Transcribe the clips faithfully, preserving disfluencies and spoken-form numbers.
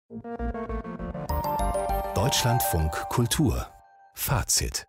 Deutschlandfunk Kultur Fazit.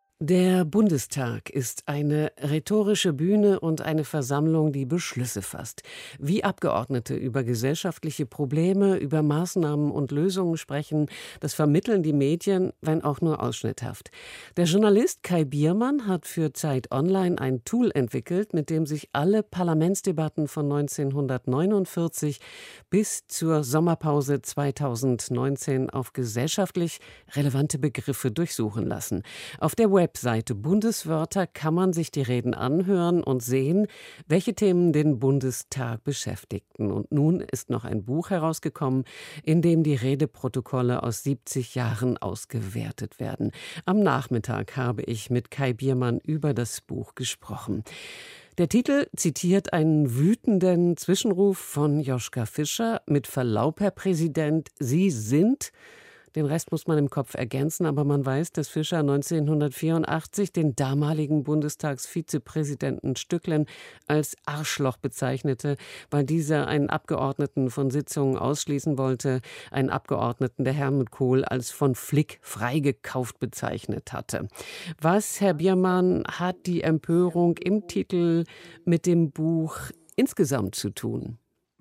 Der Bundestag ist eine rhetorische Bühne und eine Versammlung, die Beschlüsse fasst. Wie Abgeordnete über gesellschaftliche Probleme, über Maßnahmen und Lösungen sprechen, das vermitteln die Medien, wenn auch nur ausschnitthaft. Der Journalist Kai Biermann hat für Zeit Online ein Tool entwickelt, mit dem sich alle Parlamentsdebatten von neunzehnhundertneunundvierzig bis zur Sommerpause zweitausendneunzehn auf gesellschaftlich relevante Begriffe durchsuchen lassen. Auf der Webseite Bundeswörter kann man sich die Reden anhören und sehen, welche Themen den Bundestag beschäftigten. Und nun ist noch ein Buch herausgekommen, in dem die Redeprotokolle aus siebzig Jahren ausgewertet werden. Am Nachmittag habe ich mit Kai Biermann über das Buch gesprochen. Der Titel zitiert einen wütenden Zwischenruf von Joschka Fischer: Mit Verlaub, Herr Präsident, Sie sind... Den Rest muss man im Kopf ergänzen, aber man weiß, dass Fischer neunzehnhundertvierundachtzig den damaligen Bundestagsvizepräsidenten Stücklen als Arschloch bezeichnete, weil dieser einen Abgeordneten von Sitzungen ausschließen wollte, einen Abgeordneten, der Helmut Kohl als von Flick freigekauft bezeichnet hatte. Was, Herr Biermann, hat die Empörung im Titel mit dem Buch insgesamt zu tun?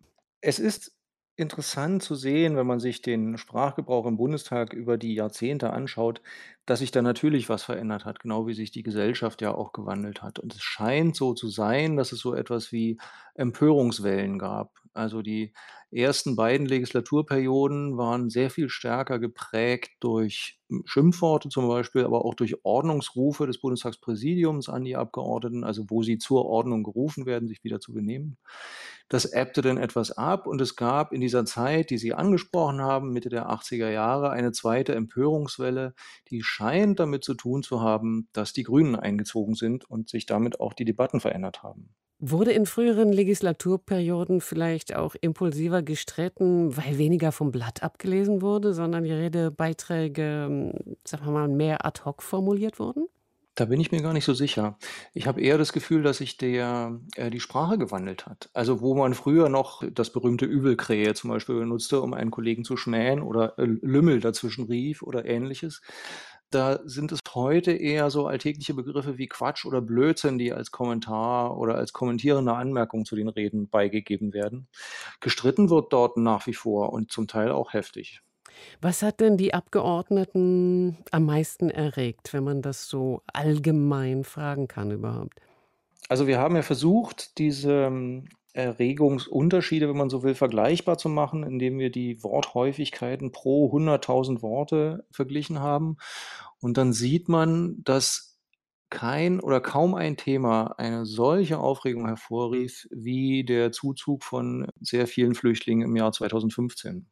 Es ist interessant zu sehen, wenn man sich den Sprachgebrauch im Bundestag über die Jahrzehnte anschaut, dass sich da natürlich was verändert hat, genau wie sich die Gesellschaft ja auch gewandelt hat. Und es scheint so zu sein, dass es so etwas wie Empörungswellen gab. Also die ersten beiden Legislaturperioden waren sehr viel stärker geprägt durch Schimpfworte zum Beispiel, aber auch durch Ordnungsrufe des Bundestagspräsidiums an die Abgeordneten, also wo sie zur Ordnung gerufen werden, sich wieder zu benehmen. Das ebbte dann etwas ab und es gab in dieser Zeit, die Sie angesprochen haben, Mitte der achtziger Jahre, eine zweite Empörungswelle, die scheint damit zu tun zu haben, dass die Grünen eingezogen sind und sich damit auch die Debatten verändert haben. Wurde in früheren Legislaturperioden vielleicht auch impulsiver gestritten, weil weniger vom Blatt abgelesen wurde, sondern die Redebeiträge, sagen wir mal, mehr ad hoc formuliert wurden? Da bin ich mir gar nicht so sicher. Ich habe eher das Gefühl, dass sich der äh, die Sprache gewandelt hat. Also, wo man früher noch das berühmte Übelkrähe zum Beispiel benutzte, um einen Kollegen zu schmähen oder, äh, Lümmel dazwischen rief oder Ähnliches. Da sind es heute eher so alltägliche Begriffe wie Quatsch oder Blödsinn, die als Kommentar oder als kommentierende Anmerkung zu den Reden beigegeben werden. Gestritten wird dort nach wie vor und zum Teil auch heftig. Was hat denn die Abgeordneten am meisten erregt, wenn man das so allgemein fragen kann überhaupt? Also, wir haben ja versucht, diese, ähm, Erregungsunterschiede, wenn man so will, vergleichbar zu machen, indem wir die Worthäufigkeiten pro hunderttausend Worte verglichen haben. Und dann sieht man, dass kein oder kaum ein Thema eine solche Aufregung hervorrief wie der Zuzug von sehr vielen Flüchtlingen im Jahr zweitausendfünfzehn.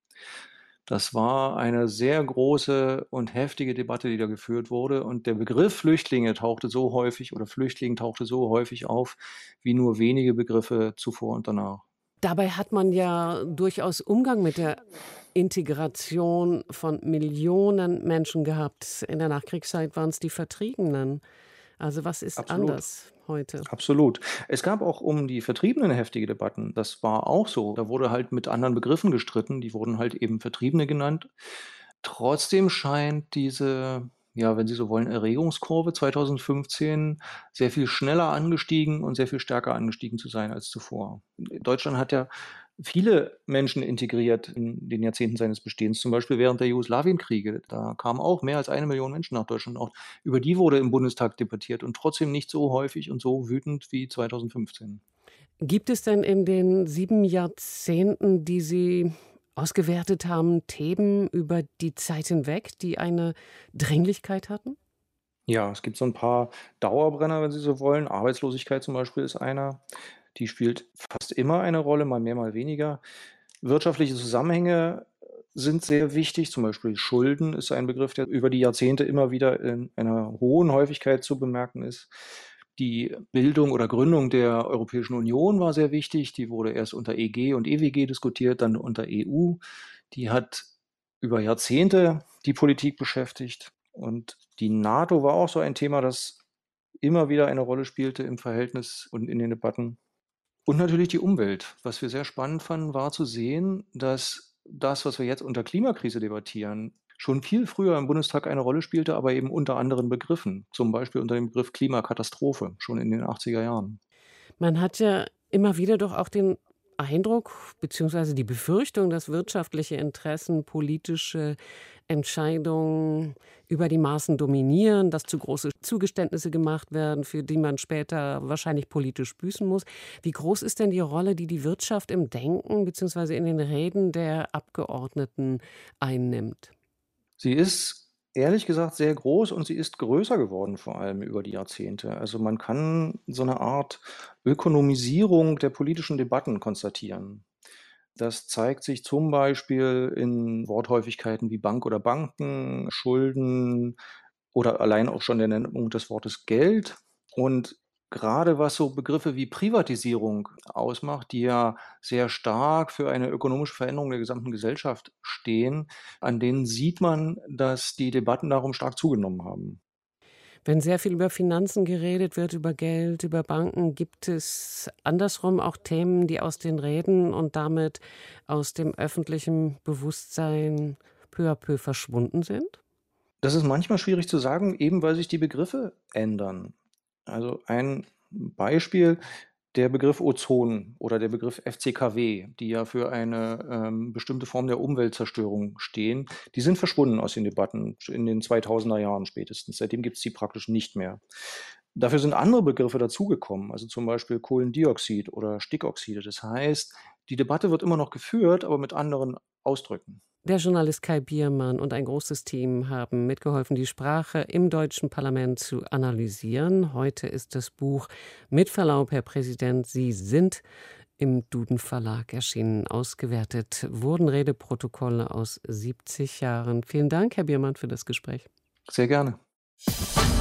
Das war eine sehr große und heftige Debatte, die da geführt wurde. Und der Begriff Flüchtlinge tauchte so häufig oder Flüchtling tauchte so häufig auf wie nur wenige Begriffe zuvor und danach. Dabei hat man ja durchaus Umgang mit der Integration von Millionen Menschen gehabt. In der Nachkriegszeit waren es die Vertriebenen. Also was ist Absolut. anders heute? Absolut. Es gab auch um die Vertriebenen heftige Debatten. Das war auch so. Da wurde halt mit anderen Begriffen gestritten. Die wurden halt eben Vertriebene genannt. Trotzdem scheint diese, ja, wenn Sie so wollen, Erregungskurve zweitausendfünfzehn sehr viel schneller angestiegen und sehr viel stärker angestiegen zu sein als zuvor. Deutschland hat ja viele Menschen integriert in den Jahrzehnten seines Bestehens, zum Beispiel während der Jugoslawienkriege. Da kamen auch mehr als eine Million Menschen nach Deutschland. Auch über die wurde im Bundestag debattiert und trotzdem nicht so häufig und so wütend wie zweitausendfünfzehn. Gibt es denn in den sieben Jahrzehnten, die Sie ausgewertet haben, Themen über die Zeit hinweg, die eine Dringlichkeit hatten? Ja, es gibt so ein paar Dauerbrenner, wenn Sie so wollen. Arbeitslosigkeit zum Beispiel ist einer. Die spielt fast immer eine Rolle, mal mehr, mal weniger. Wirtschaftliche Zusammenhänge sind sehr wichtig, zum Beispiel Schulden ist ein Begriff, der über die Jahrzehnte immer wieder in einer hohen Häufigkeit zu bemerken ist. Die Bildung oder Gründung der Europäischen Union war sehr wichtig. Die wurde erst unter E G und E W G diskutiert, dann unter E U. Die hat über Jahrzehnte die Politik beschäftigt. Und die NATO war auch so ein Thema, das immer wieder eine Rolle spielte im Verhältnis und in den Debatten. Und natürlich die Umwelt. Was wir sehr spannend fanden, war zu sehen, dass das, was wir jetzt unter Klimakrise debattieren, schon viel früher im Bundestag eine Rolle spielte, aber eben unter anderen Begriffen, zum Beispiel unter dem Begriff Klimakatastrophe, schon in den achtziger Jahren. Man hat ja immer wieder doch auch den Eindruck beziehungsweise die Befürchtung, dass wirtschaftliche Interessen politische Entscheidungen über die Maßen dominieren, dass zu große Zugeständnisse gemacht werden, für die man später wahrscheinlich politisch büßen muss. Wie groß ist denn die Rolle, die die Wirtschaft im Denken beziehungsweise in den Reden der Abgeordneten einnimmt? Sie ist ehrlich gesagt sehr groß und sie ist größer geworden, vor allem über die Jahrzehnte. Also, man kann so eine Art Ökonomisierung der politischen Debatten konstatieren. Das zeigt sich zum Beispiel in Worthäufigkeiten wie Bank oder Banken, Schulden oder allein auch schon der Nennung des Wortes Geld. Und gerade was so Begriffe wie Privatisierung ausmacht, die ja sehr stark für eine ökonomische Veränderung der gesamten Gesellschaft stehen, an denen sieht man, dass die Debatten darum stark zugenommen haben. Wenn sehr viel über Finanzen geredet wird, über Geld, über Banken, gibt es andersrum auch Themen, die aus den Reden und damit aus dem öffentlichen Bewusstsein peu à peu verschwunden sind? Das ist manchmal schwierig zu sagen, eben weil sich die Begriffe ändern. Also ein Beispiel, der Begriff Ozon oder der Begriff F C K W, die ja für eine, ähm, bestimmte Form der Umweltzerstörung stehen, die sind verschwunden aus den Debatten in den zweitausender Jahren spätestens. Seitdem gibt es die praktisch nicht mehr. Dafür sind andere Begriffe dazugekommen, also zum Beispiel Kohlendioxid oder Stickoxide. Das heißt, die Debatte wird immer noch geführt, aber mit anderen Ausdrücken. Der Journalist Kai Biermann und ein großes Team haben mitgeholfen, die Sprache im deutschen Parlament zu analysieren. Heute ist das Buch Mit Verlaub, Herr Präsident, Sie sind im Duden Verlag erschienen. Ausgewertet wurden Redeprotokolle aus siebzig Jahren. Vielen Dank, Herr Biermann, für das Gespräch. Sehr gerne.